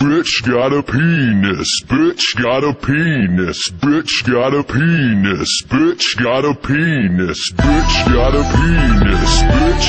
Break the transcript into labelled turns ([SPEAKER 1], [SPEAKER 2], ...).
[SPEAKER 1] Bitch got a penis, bitch got a penis, bitch got a penis, bitch got a penis, bitch got a penis, bitch